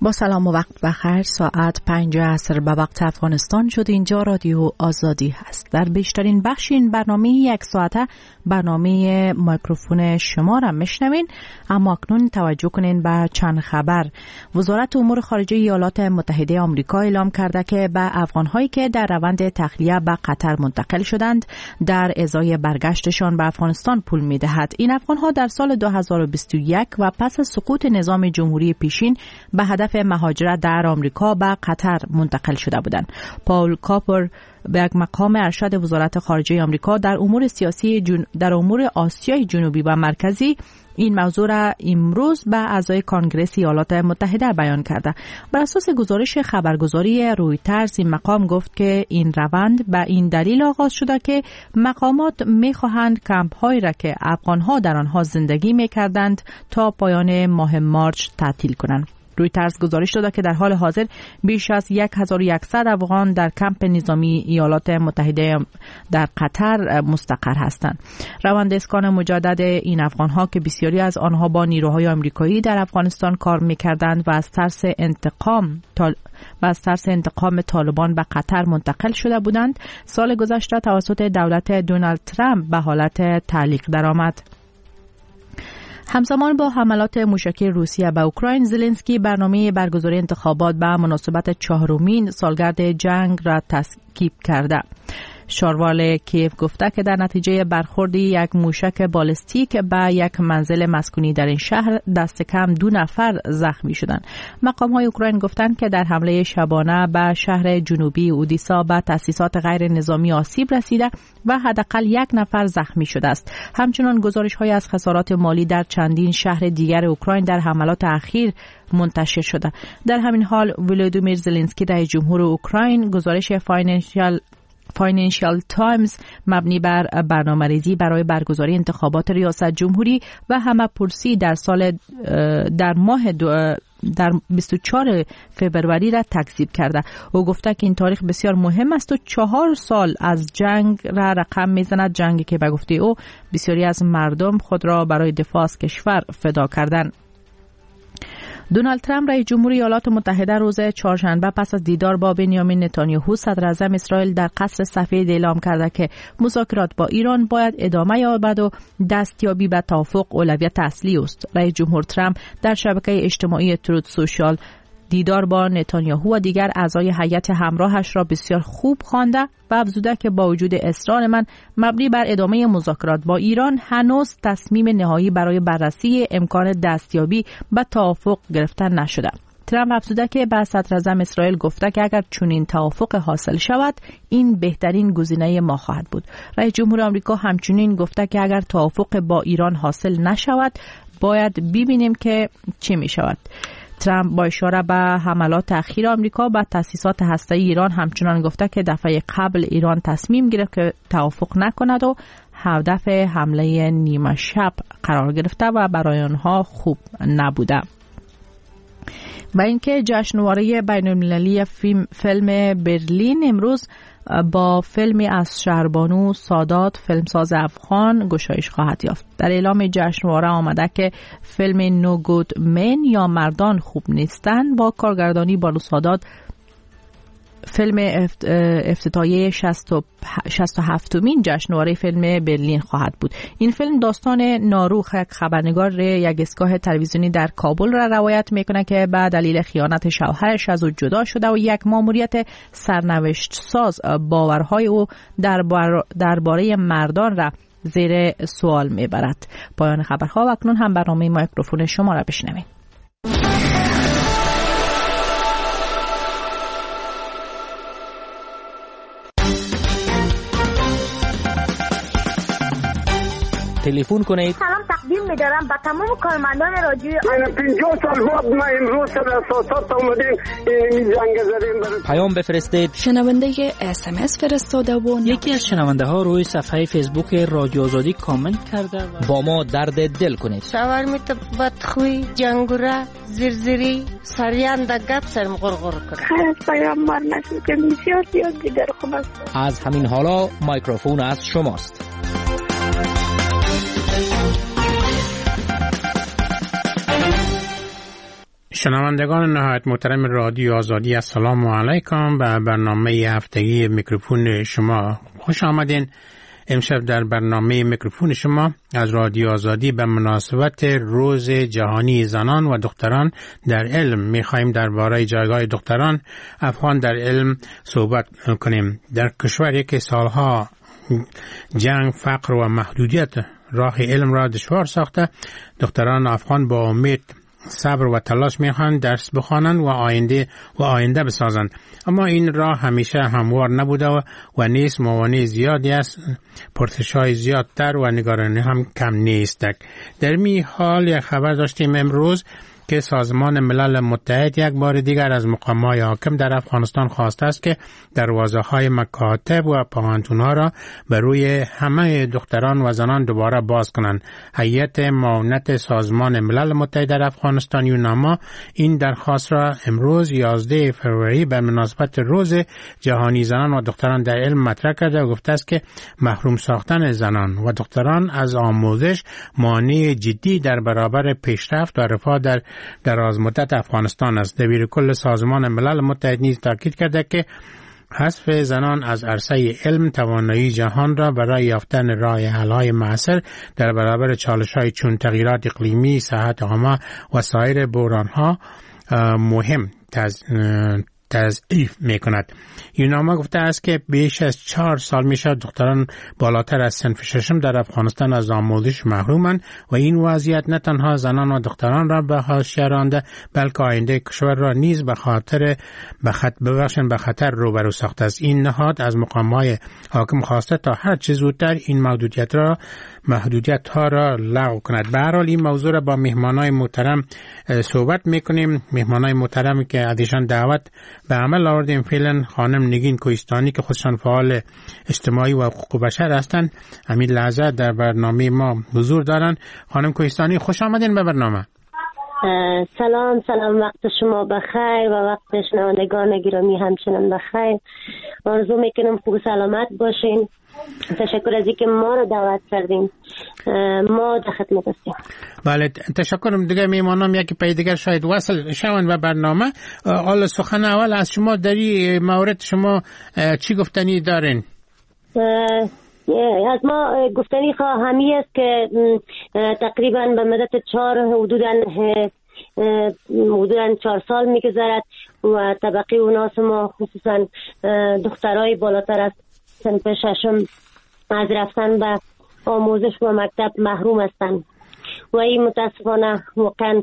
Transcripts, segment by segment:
با سلام و وقت بخیر. ساعت 5 عصر به وقت افغانستان شد. اینجا رادیو آزادی هست. در بیشترین بخش این برنامه یک ساعته برنامه میکروفون شما را میشنوین. اما اکنون توجه کنین به چند خبر. وزارت امور خارجه ایالات متحده آمریکا اعلام کرده که به افغان‌هایی که در روند تخلیه به قطر منتقل شدند در ازای برگشتشان به افغانستان پول می‌دهد. این افغان‌ها در سال 2021 و پس از سقوط نظام جمهوری پیشین به هدف مهاجرت در آمریکا به قطر منتقل شده بودند. پاول کاپر به یک مقام ارشد وزارت خارجه آمریکا در امور سیاسی در امور آسیای جنوبی و مرکزی این موضوع را امروز به اعضای کنگره ایالات متحده بیان کرده. بر اساس گزارش خبرگزاری رویترز این مقام گفت که این روند به این دلیل آغاز شده که مقامات می‌خواهند کمپ‌هایی را که افغان‌ها در آنها زندگی می‌کردند تا پایان ماه مارچ تعطیل کنند. رویترز گزارش داده که در حال حاضر بیش از 1100 افغان در کمپ نظامی ایالات متحده در قطر مستقر هستند. روند اسکان مجدد این افغان‌ها که بسیاری از آنها با نیروهای آمریکایی در افغانستان کار می‌کردند و از ترس انتقام طالبان به قطر منتقل شده بودند، سال گذشته توسط دولت دونالد ترامپ به حالت تعلیق درآمد. همزمان با حملات موشکی روسیه به اوکراین، زلنسکی برنامه برگزاری انتخابات به مناسبت 4مین سالگرد جنگ را تذکیر کرده. شاروال کیف گفته که در نتیجه برخورد یک موشک بالستیک به یک منزل مسکونی در این شهر دست کم 2 نفر زخمی شدند. مقام‌های اوکراین گفتند که در حمله شبانه به شهر جنوبی اودیسا به تأسیسات غیر نظامی آسیب رسیده و حداقل 1 نفر زخمی شده است. همچنین گزارش‌های از خسارات مالی در چندین شهر دیگر اوکراین در حملات اخیر منتشر شده. در همین حال ولودیمیر زلنسکی رئیس جمهور اوکراین گزارش فاینانشال تایمز مبنی بر برنامه‌ریزی برای برگزاری انتخابات ریاست جمهوری و همه‌پرسی در ماه در 24 فوریه را تکذیب کرده. او گفته که این تاریخ بسیار مهم است و 4 سال از جنگ را رقم میزند، جنگی که به گفته او بسیاری از مردم خود را برای دفاع از کشور فدا کردند. دونالد ترامپ رئیس جمهور ایالات متحده روز چهارشنبه پس از دیدار با بنیامین نتانیاهو صدر اعظم اسرائیل در قصر سفید اعلام کرده که مذاکرات با ایران باید ادامه یابد و دستیابی به توافق اولویت اصلی است. رئیس جمهور ترامپ در شبکه اجتماعی تروت سوشال دیدار با نتانیاهو و دیگر اعضای هیئت همراهش را بسیار خوب خوانده و افزوده که با وجود اصرار من مبنی بر ادامه مذاکرات با ایران هنوز تصمیم نهایی برای بررسی امکان دستیابی به توافق گرفته نشده. ترامپ افزوده که به صدر اعظم اسرائیل گفته که اگر چنین توافق حاصل شود این بهترین گزینه ما خواهد بود. رئیس جمهور آمریکا همچنین گفته که اگر توافق با ایران حاصل نشود باید ببینیم که چه می شود. ترامپ با اشاره به حملات اخیر آمریکا به تأسیسات هسته‌ای ایران همچنان گفته که دفعه قبل ایران تصمیم گرفت که توافق نکند و هدف حمله نیمه شب قرار گرفته و برای آنها خوب نبوده. و اینکه جشنواره بین‌المللی فیلم برلین امروز با فیلمی از شهربانو سادات فیلمساز افغان گشایش خواهد یافت. در اعلام جشنواره آمده که فیلم نو گود من یا مردان خوب نیستن با کارگردانی بانو سادات فیلم افتتاحیه 67مین جشنواره فیلم برلین خواهد بود. این فیلم داستان ناروخ، یک خبرنگار یک ایستگاه تلویزیونی در کابل را روایت میکنه که به دلیل خیانت شوهرش از او جدا شده و یک ماموریت سرنوشت ساز باورهای او درباره مردان را زیر سوال میبرد. پایان خبرها و اکنون هم برنامه میکروفون شما را بشنوید. تلفن کنید. سلام تقدیم می‌دارم به تمام کارمندان رادیوی 50 سال بعد ما امروز در اساسات اومدیم این جنگ زدیم. پیام بفرستید. شنونده SMS فرستاده و یکی از شنونده ها روی صفحه فیسبوک رادیو آزادی کامنت کرده با ما درد دل کنید. شاورمیت بدخوی جنگوره زرزری سریان د گپ سرم غرغر کنه. خیر پیام مار نشد که بسیار زیاد دیگر خوب است. از همین حالا میکروفون از شماست. شنوندگان نهایت محترم رادیو آزادی، السلام علیکم. به برنامه هفتگی میکروفون شما خوش آمدین. امشب در برنامه میکروفون شما از رادیو آزادی به مناسبت روز جهانی زنان و دختران در علم میخواهیم درباره جایگاه دختران افغان در علم صحبت کنیم. در کشوری که سالها جنگ، فقر و محدودیت راه علم را دشوار ساخته، دختران افغان با امید، صبر و تلاش میخوان درس بخوانند و آینده بسازند. اما این راه همیشه هموار نبوده و نیست. موانع زیادی است، پرسش‌های زیادتر و نگرانی هم کم نیست. در می حال یک خبر داشتیم امروز که سازمان ملل متحد یک بار دیگر از مقام‌های حاکم در افغانستان خواسته است که دروازه‌های مکاتب و پوهنتون‌ها را به روی همه دختران و زنان دوباره باز کنند. هیئت معاونت سازمان ملل متحد در افغانستان یوناما این درخواست را امروز 11 فروری به مناسبت روز جهانی زنان و دختران در علم مطرح کرده و گفته است که محروم ساختن زنان و دختران از آموزش مانع جدی در برابر پیشرفت و رفاه در دراز مدت افغانستان است. دبیر کل سازمان ملل متحد نیز تاکید کرده که حذف زنان از عرصه علم توانایی جهان را برای یافتن راه حل‌های معاصر در برابر چالش‌های چون تغییرات اقلیمی، صحت عامه و سایر بحران‌ها مهم تضعیف می‌کند. یوناما گفته است که بیش از 4 سال می‌شود دختران بالاتر از صنف ششم در افغانستان از آموزش محرومند و این وضعیت نه تنها زنان و دختران را به حاشیه رانده بلکه آینده کشور را نیز به خطر روبرو ساخته است. این نهاد از مقام‌های حاکم خواسته تا هر چه زودتر این محدودیت‌ها را لغو کند. به هر حال این موضوع را با مهمانای محترم صحبت می‌کنیم. مهمانای محترمی که ازشان دعوت به عمل آوردیم فعلا خانم نگین کوهستانی که خودشان فعال اجتماعی و حقوق بشر هستند همین لحظه در برنامه ما حضور دارند. خانم کوهستانی خوش آمدین به برنامه. سلام، وقت شما بخیر و وقت شنوندگان گرامی همچنان بخیر. آرزو میکنم خوب و سلامت باشین. تشکر از اینکه ما رو دعوت کردین. ما در خدمت هستیم. بله، تشکرم. دیگه میمانم یکی پای دیگر شاید وصل شوند به برنامه. حالا سخن اول از شما در این مورد شما چی گفتنی دارین؟ از ما گفتنی همی است که تقریبا به مدت حدوداً 4 سال میگذرد و طبقه اوناس ما خصوصا دخترای بالاتر از صنف ششم از رفتن به آموزش و مکتب محروم هستند و این متاسفانه واقعا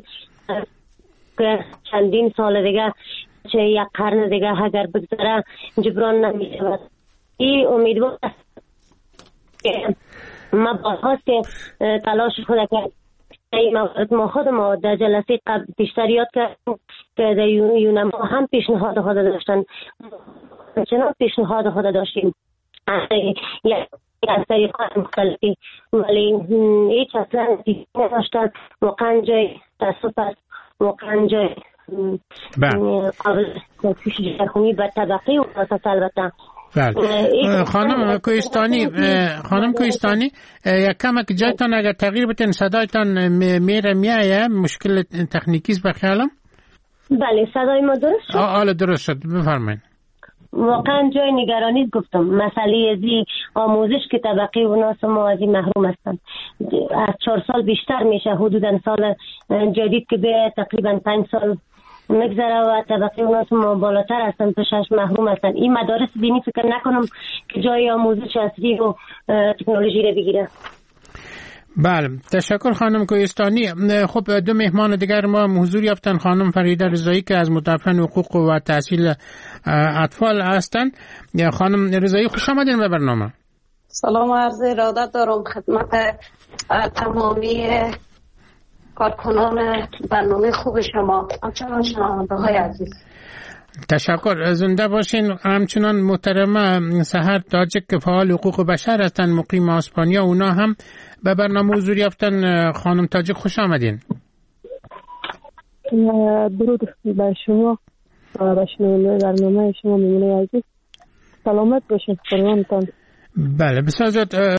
چندین سال دیگه چه یک قرن دیگه اگر بگذره جبران نمی شود. این امیدوار ما باید که تلاش خود کرد. ما خود ما در جلسه قبل بیشتر یاد کردیم که در یوناما هم پیشنهاد خود داشتن، چنان پیشنهاد خود داشتیم از طریقات مختلفی ولی هیچ اصلا نداشتن. واقعا جای تاسف است، واقعا جای قابل تشویش جرخونی به طبقه و اساس. البته خانم کوهستانی یک کمک جایتان اگر تغییر بتین صدایتان میایه مشکل تکنیکی است بخیالم. بله صدای ما درست شد؟ حالا درست شد، بفرمایید. واقعا جای نگرانی گفتم مسئله ازی آموزش که طبقه و ناس ما از این محروم هستند. از 4 سال بیشتر میشه، حدودا سال جدید که به تقریبا 5 سال مگذره و طبقه و ناس ما بالاتر هستند تا 6 محروم هستند. این مدارس دینی فکر نکنم که جای آموزش اصلی و تکنولوژی رو بگیره. بله، تشکر خانم کوهستانی. خب دو مهمان دیگر ما حضور یافتن، خانم فریده رضایی که از مدافعان حقوق و تحصیل اطفال هستند. خانم رضایی خوش آمدین به برنامه. سلام و عرض ارادت دارم خدمت تمامی کارکنان برنامه خوب شما، همچنان شنونده های عزیز. تشکر، زنده باشین. همچنان محترمه سحر تاجک که فعال حقوق بشر هستند مقیم اسپانیا، اونا هم به برنامه حضور یافتن. خانم تاجک خوش آمدین. درود بر شما و به شنونده برنامه شما میمونه عزیز. سلامت باشین قربانتان. بله بسیار زیاد.